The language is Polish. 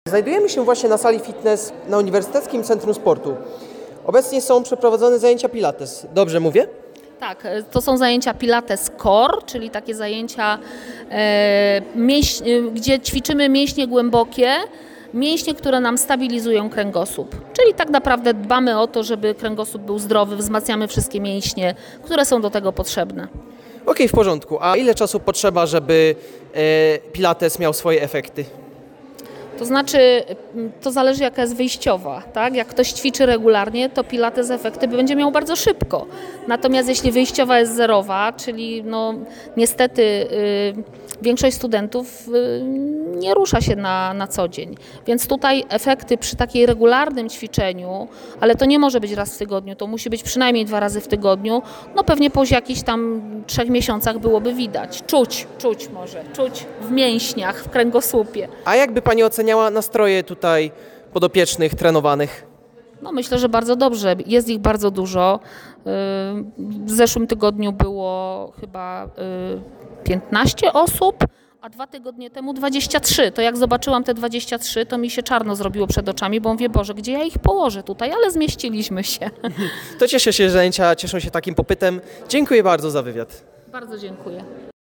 Znajdujemy się właśnie na sali fitness na Uniwersyteckim Centrum Sportu. Obecnie są przeprowadzone zajęcia pilates. Dobrze mówię? Tak, to są zajęcia Pilates Core, czyli takie zajęcia, gdzie ćwiczymy mięśnie głębokie, mięśnie, które nam stabilizują kręgosłup. Czyli tak naprawdę dbamy o to, żeby kręgosłup był zdrowy, wzmacniamy wszystkie mięśnie, które są do tego potrzebne. Okej, w porządku. A ile czasu potrzeba, żeby pilates miał swoje efekty? To znaczy, to zależy jaka jest wyjściowa, tak? Jak ktoś ćwiczy regularnie, to pilates efekty będzie miał bardzo szybko. Natomiast jeśli wyjściowa jest zerowa, czyli niestety większość studentów nie rusza się na co dzień. Więc tutaj efekty przy takiej regularnym ćwiczeniu, ale to nie może być raz w tygodniu, to musi być przynajmniej 2 razy w tygodniu, pewnie po jakichś tam 3 miesiącach byłoby widać. Czuć w mięśniach, w kręgosłupie. A jakby Pani oceniała nastroje tutaj podopiecznych, trenowanych? Myślę, że bardzo dobrze. Jest ich bardzo dużo. W zeszłym tygodniu było chyba 15 osób, a 2 tygodnie temu 23. To jak zobaczyłam te 23, to mi się czarno zrobiło przed oczami, bo mówię, Boże, gdzie ja ich położę tutaj? Ale zmieściliśmy się. To cieszę się, że zajęcia cieszą się takim popytem. Dziękuję bardzo za wywiad. Bardzo dziękuję.